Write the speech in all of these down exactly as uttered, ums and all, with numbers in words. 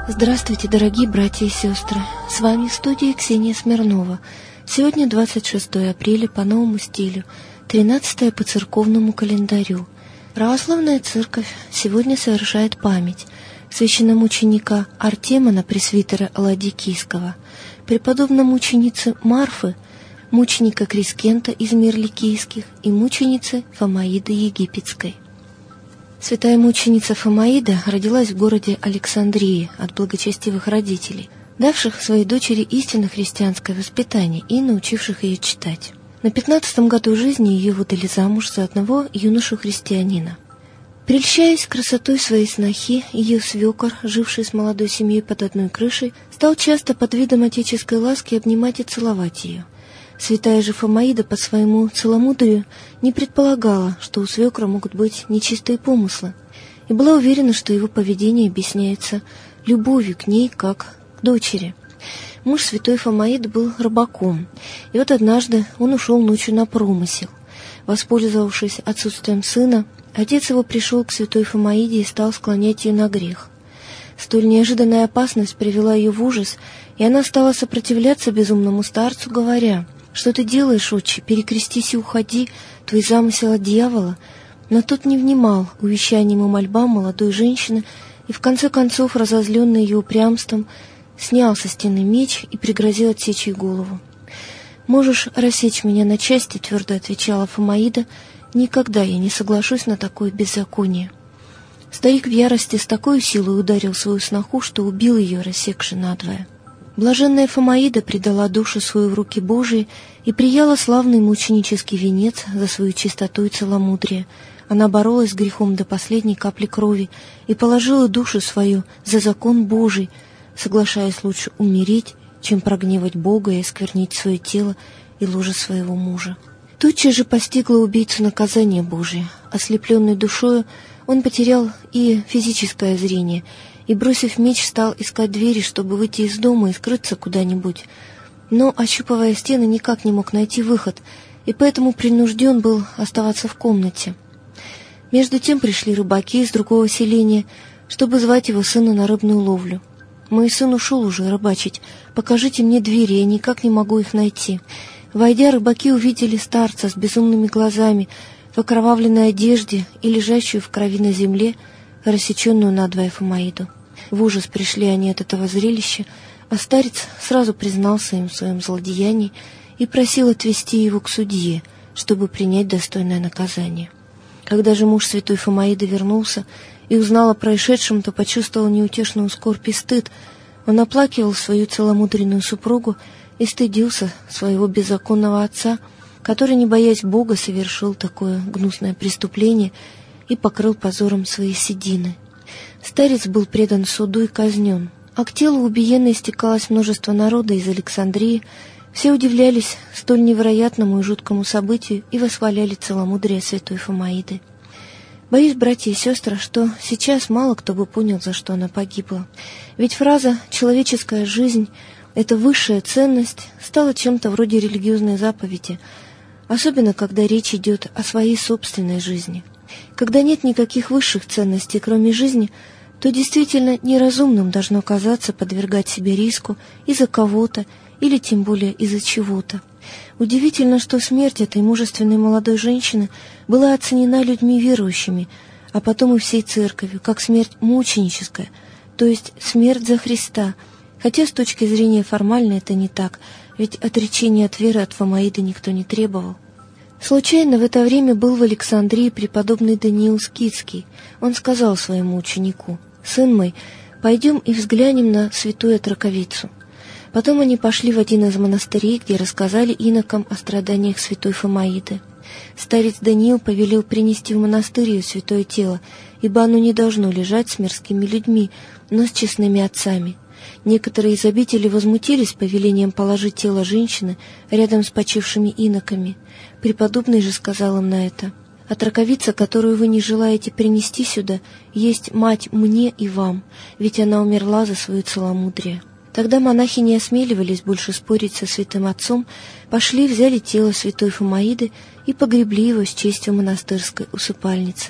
Здравствуйте, дорогие братья и сестры! С вами в студии Ксения Смирнова. Сегодня двадцать шестое апреля по новому стилю, тринадцатое по церковному календарю. Православная церковь сегодня совершает память священномученика Артемона, пресвитера Ладикийского, преподобномученицы Марфы, мученика Крискента из Мирликийских и мученицы Фомаиды Египетской. Святая мученица Фомаида родилась в городе Александрии от благочестивых родителей, давших своей дочери истинно христианское воспитание и научивших ее читать. На пятнадцатом году жизни ее выдали замуж за одного юношу-христианина. Прельщаясь красотой своей снохи, ее свекор, живший с молодой семьей под одной крышей, стал часто под видом отеческой ласки обнимать и целовать ее. Святая же Фомаида по своему целомудрию не предполагала, что у свекра могут быть нечистые помыслы, и была уверена, что его поведение объясняется любовью к ней, как к дочери. Муж святой Фомаиды был рыбаком, и вот однажды он ушел ночью на промысел. Воспользовавшись отсутствием сына, отец его пришел к святой Фомаиде и стал склонять ее на грех. Столь неожиданная опасность привела ее в ужас, и она стала сопротивляться безумному старцу, говоря: «Что ты делаешь, отче? Перекрестись и уходи, твой замысел от дьявола». Но тот не внимал увещаниям и мольбам молодой женщины, и в конце концов, разозленный ее упрямством, снял со стены меч и пригрозил отсечь ей голову. «Можешь рассечь меня на части», — твердо отвечала Фомаида, — «никогда я не соглашусь на такое беззаконие». Старик в ярости с такой силой ударил свою сноху, что убил ее, рассекши надвое. Блаженная Фомаида предала душу свою в руки Божии и прияла славный мученический венец за свою чистоту и целомудрие. Она боролась с грехом до последней капли крови и положила душу свою за закон Божий, соглашаясь лучше умереть, чем прогневать Бога и осквернить свое тело и ложе своего мужа. Тотчас же постигло убийцу наказание Божие. Ослепленный душою, он потерял и физическое зрение, и, бросив меч, стал искать двери, чтобы выйти из дома и скрыться куда-нибудь. Но, ощупывая стены, никак не мог найти выход, и поэтому принужден был оставаться в комнате. Между тем пришли рыбаки из другого селения, чтобы звать его сына на рыбную ловлю. «Мой сын ушел уже рыбачить. Покажите мне двери, я никак не могу их найти». Войдя, рыбаки увидели старца с безумными глазами, в окровавленной одежде и лежащую в крови на земле, рассеченную надвое Фомаиду. В ужас пришли они от этого зрелища, а старец сразу признался им в своем злодеянии и просил отвести его к судье, чтобы принять достойное наказание. Когда же муж святой Фомаиды вернулся и узнал о происшедшем, то почувствовал неутешную скорбь и стыд. Он оплакивал свою целомудренную супругу и стыдился своего беззаконного отца, который, не боясь Бога, совершил такое гнусное преступление и покрыл позором свои седины. Старец был предан суду и казнен, а к телу убиенной стекалось множество народа из Александрии. Все удивлялись столь невероятному и жуткому событию и восхваляли целомудрие святой Фомаиды. Боюсь, братья и сестры, что сейчас мало кто бы понял, за что она погибла. Ведь фраза «человеческая жизнь» — это высшая ценность, стала чем-то вроде религиозной заповеди, особенно когда речь идет о своей собственной жизни. Когда нет никаких высших ценностей, кроме жизни, то действительно неразумным должно казаться подвергать себе риску из-за кого-то или тем более из-за чего-то. Удивительно, что смерть этой мужественной молодой женщины была оценена людьми верующими, а потом и всей церковью, как смерть мученическая, то есть смерть за Христа, хотя с точки зрения формальной это не так, ведь отречения от веры от Фомаиды никто не требовал. Случайно в это время был в Александрии преподобный Даниил Скитский. Он сказал своему ученику: «Сын мой, пойдем и взглянем на святую отроковицу». Потом они пошли в один из монастырей, где рассказали инокам о страданиях святой Фомаиды. Старец Даниил повелел принести в монастырь ее святое тело, ибо оно не должно лежать с мирскими людьми, но с честными отцами. Некоторые из обителей возмутились повелением положить тело женщины рядом с почившими иноками. Преподобный же сказал им на это: «Отроковица, которую вы не желаете принести сюда, есть мать мне и вам, ведь она умерла за свое целомудрие». Тогда монахи не осмеливались больше спорить со святым отцом, пошли, взяли тело святой Фомаиды и погребли его с честью монастырской усыпальницы.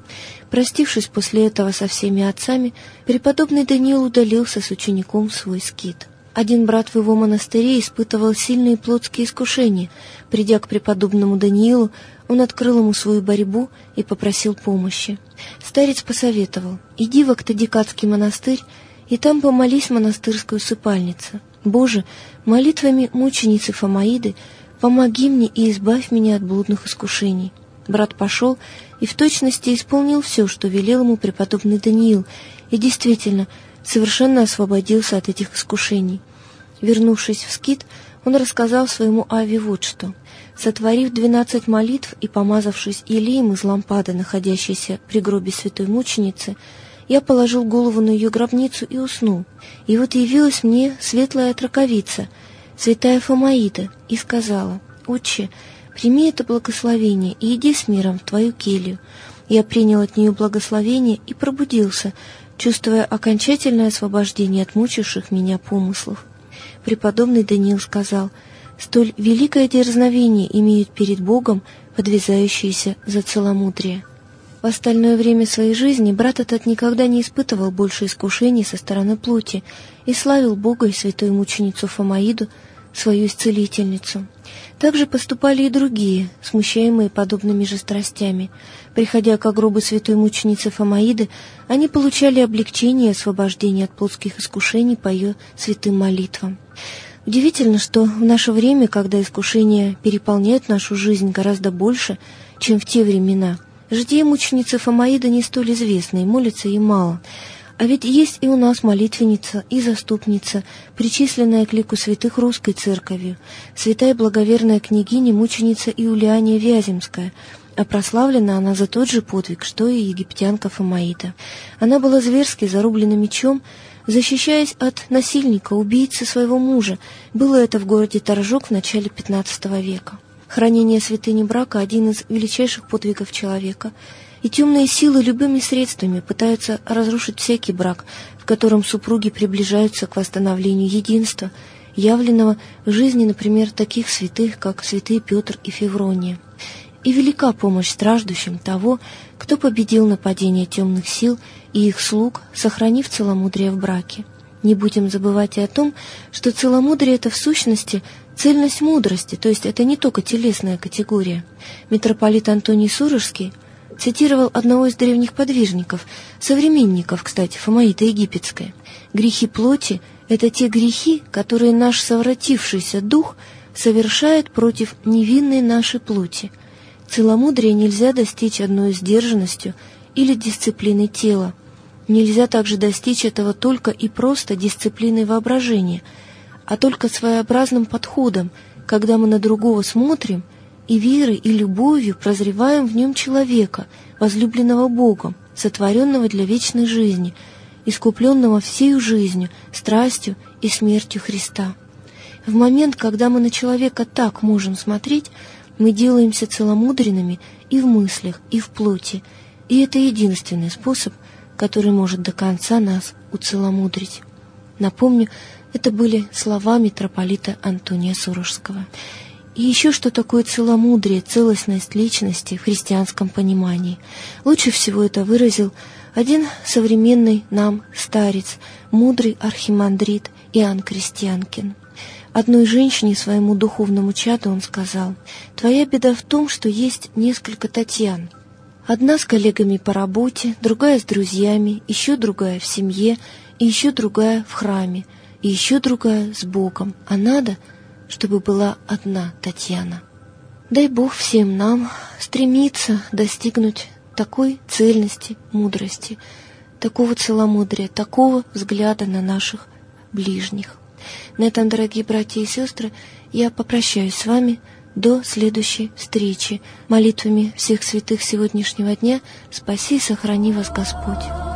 Простившись после этого со всеми отцами, преподобный Даниил удалился с учеником в свой скит. Один брат в его монастыре испытывал сильные плотские искушения. Придя к преподобному Даниилу, он открыл ему свою борьбу и попросил помощи. Старец посоветовал: «Иди в Октодекадский монастырь, и там помолись в монастырской усыпальнице. Боже, молитвами мученицы Фомаиды помоги мне и избавь меня от блудных искушений». Брат пошел и в точности исполнил все, что велел ему преподобный Даниил, и действительно совершенно освободился от этих искушений. Вернувшись в скит, он рассказал своему Аве вот что: «Сотворив двенадцать молитв и помазавшись елеем из лампады, находящейся при гробе святой мученицы, я положил голову на ее гробницу и уснул. И вот явилась мне светлая отроковица, святая Фомаида, и сказала: «Отче, прими это благословение и иди с миром в твою келью». Я принял от нее благословение и пробудился, чувствуя окончательное освобождение от мучивших меня помыслов. Преподобный Даниил сказал: «Столь великое дерзновение имеют перед Богом подвязающиеся за целомудрие». В остальное время своей жизни брат этот никогда не испытывал больше искушений со стороны плоти и славил Бога и святую мученицу Фомаиду, свою исцелительницу. Так же поступали и другие, смущаемые подобными же страстями. Приходя к гробу святой мученицы Фомаиды, они получали облегчение и освобождение от плотских искушений по ее святым молитвам. Удивительно, что в наше время, когда искушения переполняют нашу жизнь гораздо больше, чем в те времена, житие мученицы Фомаиды не столь известно и молится ей мало. А ведь есть и у нас молитвенница и заступница, причисленная к лику святых русской церковью, святая благоверная княгиня мученица Иулиания Вяземская, а прославлена она за тот же подвиг, что и египтянка Фомаида. Она была зверски зарублена мечом, защищаясь от насильника, убийцы своего мужа. Было это в городе Торжок в начале пятнадцатого века. Хранение святыни брака – один из величайших подвигов человека, и темные силы любыми средствами пытаются разрушить всякий брак, в котором супруги приближаются к восстановлению единства, явленного в жизни, например, таких святых, как святые Петр и Феврония. И велика помощь страждущим того, кто победил нападение темных сил и их слуг, сохранив целомудрие в браке. Не будем забывать и о том, что целомудрие – это в сущности цельность мудрости, то есть это не только телесная категория. Митрополит Антоний Сурожский цитировал одного из древних подвижников, современников, кстати, Фомаида Египетской. «Грехи плоти – это те грехи, которые наш совратившийся дух совершает против невинной нашей плоти. Целомудрие нельзя достичь одной сдержанностью или дисциплиной тела. Нельзя также достичь этого только и просто дисциплиной воображения, а только своеобразным подходом, когда мы на другого смотрим и верой и любовью прозреваем в нем человека, возлюбленного Богом, сотворенного для вечной жизни, искупленного всею жизнью, страстью и смертью Христа. В момент, когда мы на человека так можем смотреть, мы делаемся целомудренными и в мыслях, и в плоти, и это единственный способ, который может до конца нас уцеломудрить». Напомню, это были слова митрополита Антония Сурожского. И еще что такое целомудрие, целостность личности в христианском понимании. Лучше всего это выразил один современный нам старец, мудрый архимандрит Иоанн Крестьянкин. Одной женщине, своему духовному чаду, он сказал: «Твоя беда в том, что есть несколько Татьян. Одна с коллегами по работе, другая с друзьями, еще другая в семье, и еще другая в храме, и еще другая с Богом. А надо, чтобы была одна Татьяна». Дай Бог всем нам стремиться достигнуть такой цельности, мудрости, такого целомудрия, такого взгляда на наших ближних. На этом, дорогие братья и сестры, я попрощаюсь с вами до следующей встречи. Молитвами всех святых сегодняшнего дня спаси и сохрани вас Господь.